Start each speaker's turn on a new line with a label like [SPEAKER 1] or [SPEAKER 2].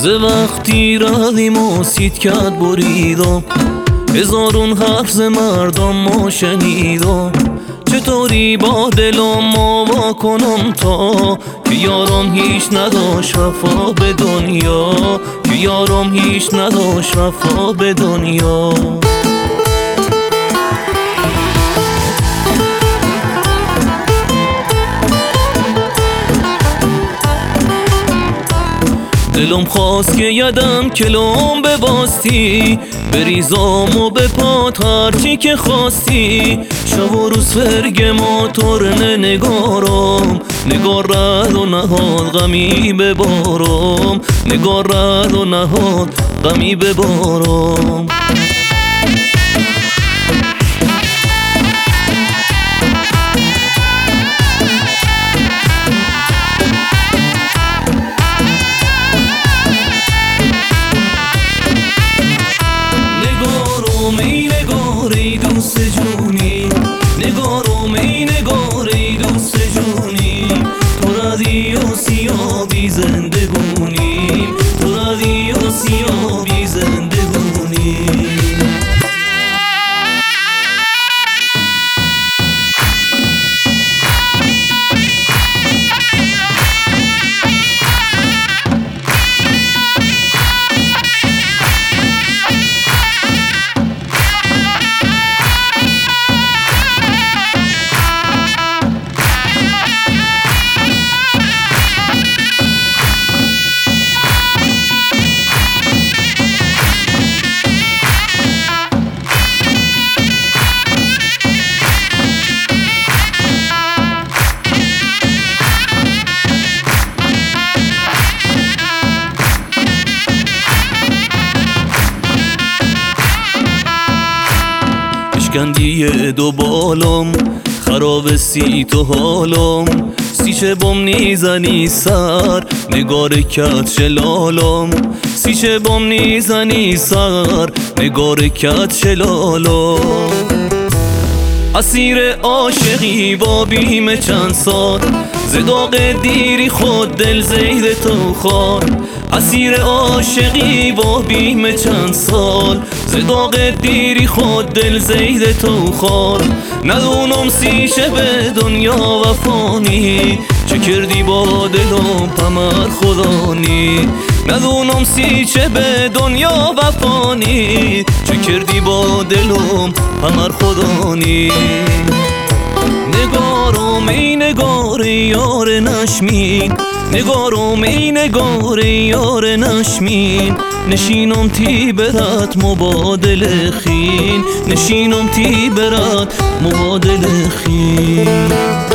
[SPEAKER 1] ز وقتی ردیم و سید کرد بریدم، هزارون حرف ز مردم ما شنیدم. چطوری با دلم ما کنم تا که یارم هیچ نداشت وفا به دنیا، که یارم هیچ نداشت وفا به دنیا. دلم خواست که یدم کلم بباستی، بریزم و به پات هرچی که خواستی. شب و روز فرگ موتور نگارم، نگار رد و نهاد غمی ببارم، نگار رد و نهاد غمی ببارم. ای نگار ای دوست جونی، نگارم ای نگار ای دوست جونی. تو ردی و سیابی زندگونی، تو ردی و سیابی زندگونی. اشکندی دو بالم خراب سی تو حالم، سی شبم نیزنی سر نگار کت شلالم، سی شبم نیزنی سر نگار کت شلالم. اسیر عاشقی با بیم چند سال، ز داغ دیری خود دل زیر تو خان. اسیر عاشقی با بیم چند سال، ز داغ دیری خود دل زیر تو خان. ندونم سی شب دنیا وفانی، چه کردی با دلم پمر خدانی. ندونم سی شب دنیا وفانی، چه کردی با دلم پمر خدانی. نگارم ای نگار یار نشمین، نگارم ای نگار یار نشمین. نشینم تی برات مبادل خین، نشینم تی برات مبادل خین.